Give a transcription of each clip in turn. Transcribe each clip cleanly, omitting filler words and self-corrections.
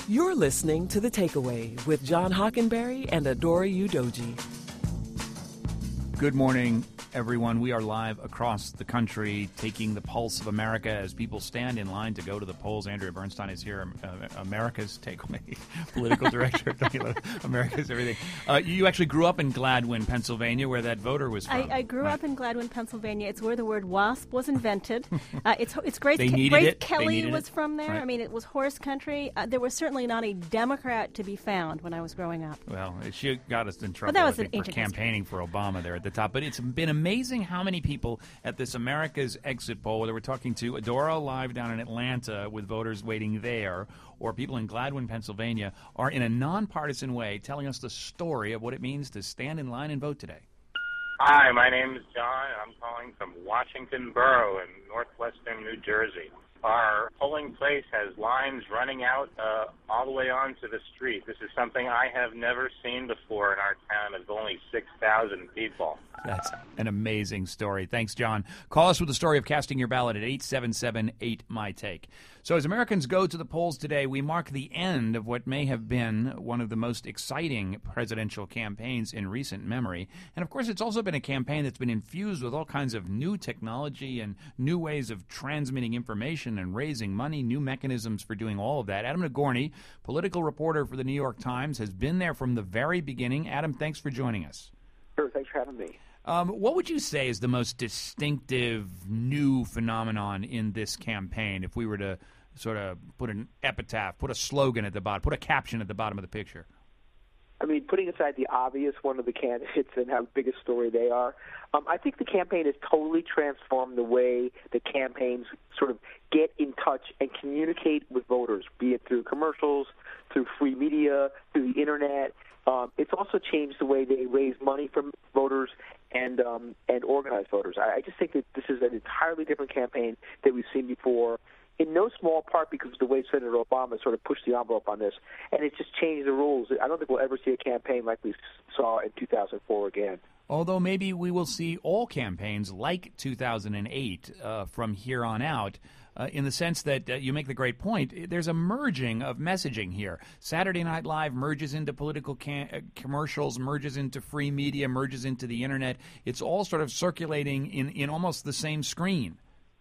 You're listening to The Takeaway with John Hockenberry and Adora Udoji. Good morning, everyone. We are live across the country, taking the pulse of America as people stand in line to go to the polls. Andrea Bernstein is here, America's Takeaway political director of America's Everything. You actually grew up in Gladwin, Pennsylvania, where that voter was from. I grew up in Gladwin, Pennsylvania. It's where the word WASP was invented. It's Grace Kelly was from there. Right. I mean, it was horse country. There was certainly not a Democrat to be found when I was growing up. Well, she got us in trouble, that was I think, for campaigning for Obama there at the top. But it's been amazing how many people at this America's Exit poll, whether we're talking to Adora live down in Atlanta with voters waiting there, or people in Gladwin, Pennsylvania, are in a nonpartisan way telling us the story of what it means to stand in line and vote today. Hi, my name is John, and I'm calling from Washington Borough in northwestern New Jersey. Our polling place has lines running out all the way onto the street. This is something I have never seen before in our town of only 6,000 people. That's an amazing story. Thanks, John. Call us with the story of casting your ballot at 877-8-MY-TAKE. So as Americans go to the polls today, we mark the end of what may have been one of the most exciting presidential campaigns in recent memory. And, of course, it's also been a campaign that's been infused with all kinds of new technology and new ways of transmitting information and raising money, new mechanisms for doing all of that. Adam Nagorny, political reporter for the New York Times, has been there from the very beginning. Adam, thanks for joining us. Sure, thanks for having me. What would you say is the most distinctive new phenomenon in this campaign, if we were to sort of put an epitaph, put a slogan at the bottom, put a caption at the bottom of the picture? I mean, putting aside the obvious one of the candidates and how big a story they are, I think the campaign has totally transformed the way the campaigns sort of get in touch and communicate with voters, be it through commercials, through free media, through the Internet. It's also changed the way they raise money from voters and organize voters. I just think that this is an entirely different campaign that we've seen before, in no small part because of the way Senator Obama sort of pushed the envelope on this, and it just changed the rules. I don't think we'll ever see a campaign like we saw in 2004 again. Although maybe we will see all campaigns like 2008 from here on out, in the sense that you make the great point, there's a merging of messaging here. Saturday Night Live merges into political commercials, merges into free media, merges into the Internet. It's all sort of circulating in almost the same screen.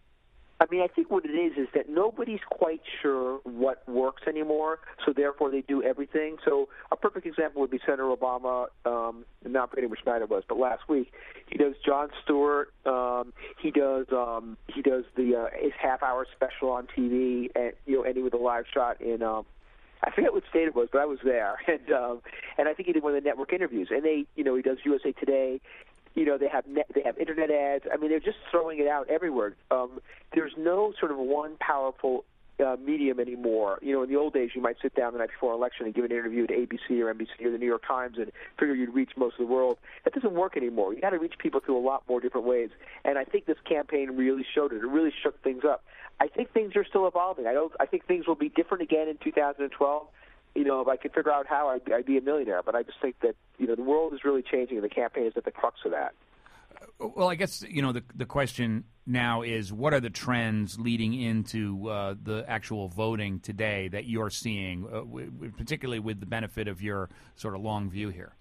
I mean, I think what it is that nobody's quite sure what works anymore, so therefore they do everything. So a perfect example would be Senator Obama, and not forgetting which night it was, but last week. He does Jon Stewart. He does his half-hour special on TV, and ending with a live shot in I forget what state it was, but I was there, and I think he did one of the network interviews. And he does USA Today. They have Internet ads. I mean, they're just throwing it out everywhere. There's no sort of one powerful medium anymore. In the old days, you might sit down the night before an election and give an interview to ABC or NBC or the New York Times and figure you'd reach most of the world. That doesn't work anymore. You got to reach people through a lot more different ways. And I think this campaign really showed it. It really shook things up. I think things are still evolving. I think things will be different again in 2012. If I could figure out how, I'd be a millionaire. But I just think that, the world is really changing, and the campaign is at the crux of that. Well, I guess, the question now is, what are the trends leading into the actual voting today that you're seeing, particularly with the benefit of your sort of long view here?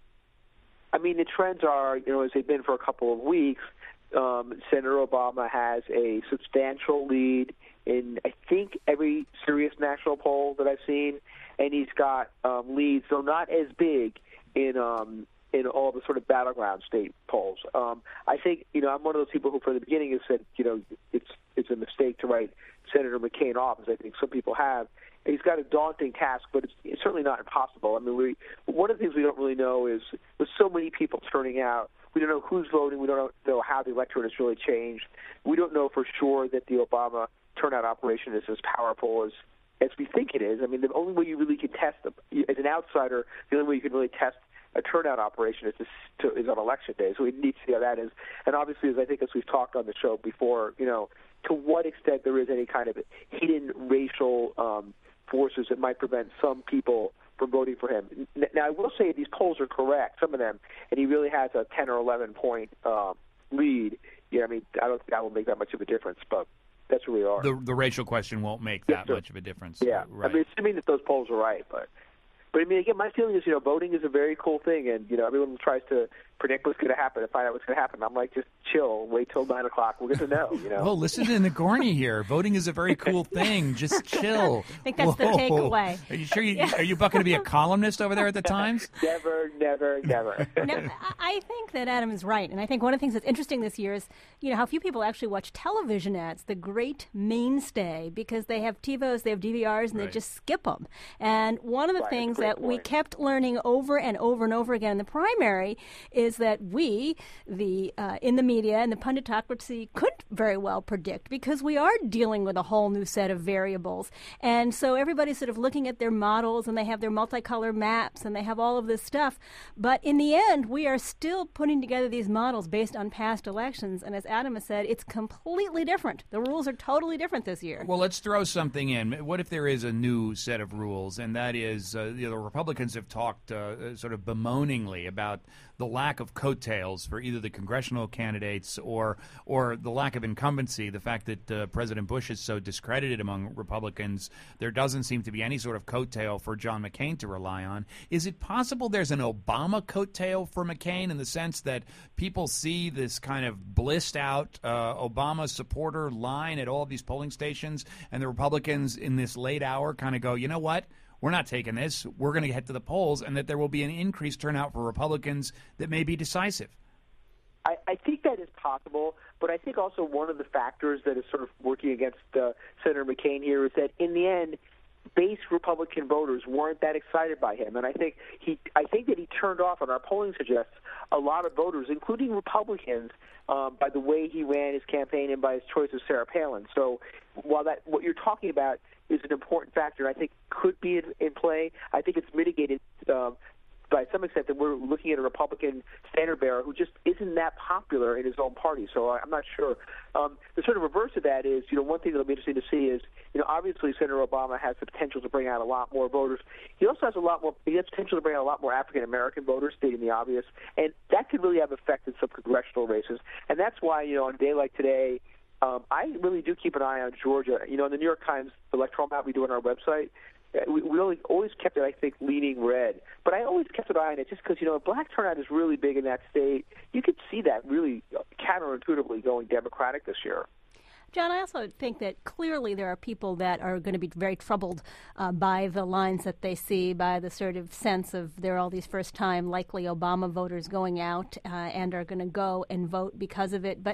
I mean, the trends are, as they've been for a couple of weeks, Senator Obama has a substantial lead in, I think, every serious national poll that I've seen, and he's got leads, though not as big, in all the sort of battleground state polls. I think, I'm one of those people who from the beginning has said, it's a mistake to write Senator McCain off, as I think some people have. And he's got a daunting task, but it's certainly not impossible. I mean, one of the things we don't really know is with so many people turning out, we don't know who's voting. We don't know how the electorate has really changed. We don't know for sure that the Obama turnout operation is as powerful as we think it is. I mean, the only way you really can test, as an outsider, the only way you can really test a turnout operation is on election day. So we need to see how that is. And obviously, as we've talked on the show before, to what extent there is any kind of hidden racial forces that might prevent some people from voting for him. Now, I will say these polls are correct, some of them, and he really has a 10 or 11 point lead. I mean, I don't think that will make that much of a difference, but That's where we are. The racial question won't make that much of a difference. Yeah, right. I mean, assuming that those polls are right, but I mean, again, my feeling is, voting is a very cool thing, and everyone tries to predict what's going to happen and find out what's going to happen. I'm like, just chill, wait till 9 o'clock. We're going to know. Well, listen to Nagorny here. Voting is a very cool thing. Just chill. I think that's the takeaway. Are you sure? Are you going to be a columnist over there at the Times? Never. No, I think that Adam is right, and I think one of the things that's interesting this year is, how few people actually watch television ads. The great mainstay, because they have TiVos, they have DVRs, and they just skip them. And one of the things that we kept learning over and over and over again in the primary is that we, in the media and the punditocracy, could very well predict, because we are dealing with a whole new set of variables. And so everybody's sort of looking at their models, and they have their multicolor maps, and they have all of this stuff. But in the end, we are still putting together these models based on past elections. And as Adam has said, it's completely different. The rules are totally different this year. Well, let's throw something in. What if there is a new set of rules, and that is the Republicans have talked sort of bemoaningly about the lack of coattails for either the congressional candidates or the lack of incumbency, the fact that President Bush is so discredited among Republicans. There doesn't seem to be any sort of coattail for John McCain to rely on. Is it possible there's an Obama coattail for McCain, in the sense that people see this kind of blissed out Obama supporter line at all of these polling stations, and the Republicans in this late hour kind of go, you know what? We're not taking this. We're going to head to the polls, and that there will be an increased turnout for Republicans that may be decisive. I think that is possible, but I think also one of the factors that is sort of working against Senator McCain here is that in the end, base Republican voters weren't that excited by him, and I think that he turned off, and our polling suggests, a lot of voters, including Republicans, by the way he ran his campaign and by his choice of Sarah Palin. So while what you're talking about is an important factor, I think could be in play, I think it's mitigated by some extent that we're looking at a Republican standard bearer who just isn't that popular in his own party. So I'm not sure. The sort of reverse of that is, one thing that'll be interesting to see is, obviously Senator Obama has the potential to bring out a lot more voters. He also has potential to bring out a lot more African American voters, stating the obvious, and that could really have affected some congressional races. And that's why, on a day like today, I really do keep an eye on Georgia. In the New York Times electoral map we do on our website, we always kept it, I think, leaning red. But I always kept an eye on it just because, black turnout is really big in that state. You could see that really counterintuitively going Democratic this year. John, I also think that clearly there are people that are going to be very troubled by the lines that they see, by the sort of sense of there are all these first-time likely Obama voters going out and are going to go and vote because of it. But,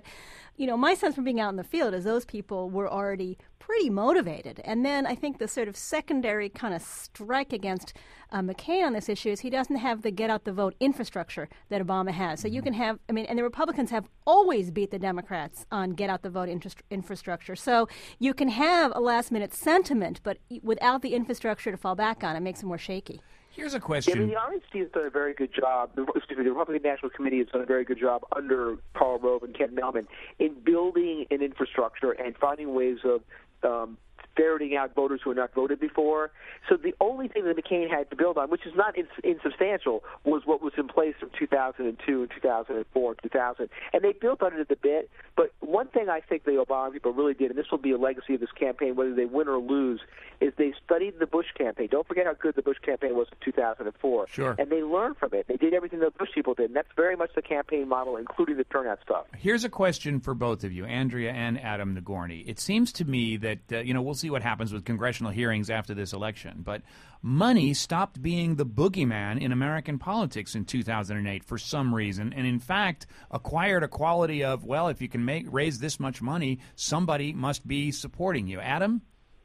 my sense from being out in the field is those people were already pretty motivated. And then I think the sort of secondary kind of strike against McCain on this issue is he doesn't have the get-out-the-vote infrastructure that Obama has. So you can have, and the Republicans have always beat the Democrats on get-out-the-vote infrastructure. So you can have a last-minute sentiment, but without the infrastructure to fall back on, it makes it more shaky. Here's a question. The RNC has done a very good job. The Republican National Committee has done a very good job under Karl Rove and Ken Mehlman in building an infrastructure and finding ways of ferreting out voters who had not voted before. So the only thing that McCain had to build on, which is not insubstantial, was what was in place from 2002 and 2004 and 2000. And they built on it a bit. But one thing I think the Obama people really did, and this will be a legacy of this campaign, whether they win or lose, is they studied the Bush campaign. Don't forget how good the Bush campaign was in 2004. Sure. And they learned from it. They did everything the Bush people did. And that's very much the campaign model, including the turnout stuff. Here's a question for both of you, Andrea and Adam Nagorny. It seems to me that, we'll see what happens with congressional hearings after this election, but money stopped being the boogeyman in American politics in 2008 for some reason, and in fact acquired a quality of, well, if you can raise this much money, somebody must be supporting you. Adam?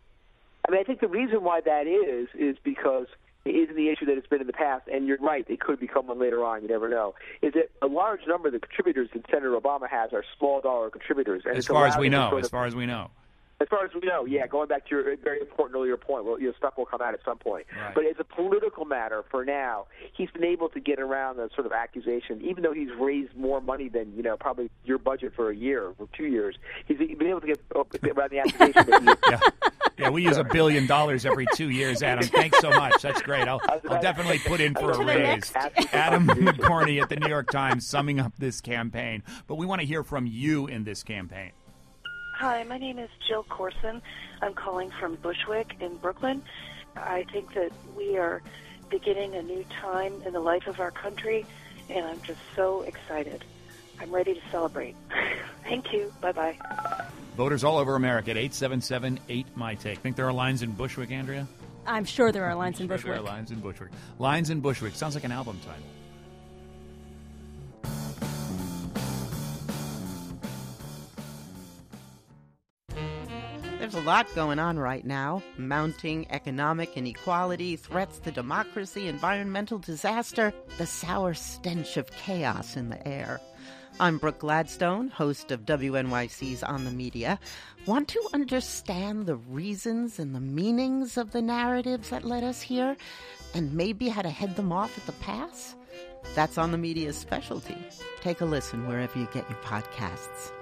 I think the reason why that is because it isn't the issue that it's been in the past, and you're right, it could become one later on, you never know, is that a large number of the contributors that Senator Obama has are small dollar contributors. And as far as we know. As far as we know, yeah, going back to your very important earlier point, well, stuff will come out at some point. Right. But as a political matter, for now, he's been able to get around the sort of accusation, even though he's raised more money than, probably your budget for a year or 2 years. He's been able to get around the accusation that Yeah, we use $1 billion every 2 years, Adam. Thanks so much. That's great. I'll definitely put in for a raise. Adam Nagorny at the New York Times summing up this campaign. But we want to hear from you in this campaign. Hi, my name is Jill Corson. I'm calling from Bushwick in Brooklyn. I think that we are beginning a new time in the life of our country, and I'm just so excited. I'm ready to celebrate. Thank you. Bye-bye. Voters all over America at 877-8-MY-TAKE. Think there are lines in Bushwick, Andrea? I'm sure there are lines in Bushwick. There are lines in Bushwick. Lines in Bushwick. Sounds like an album title. There's a lot going on right now. Mounting economic inequality, threats to democracy, environmental disaster, the sour stench of chaos in the air. I'm Brooke Gladstone, host of WNYC's On the Media. Want to understand the reasons and the meanings of the narratives that led us here, and maybe how to head them off at the pass? That's On the Media's specialty. Take a listen wherever you get your podcasts.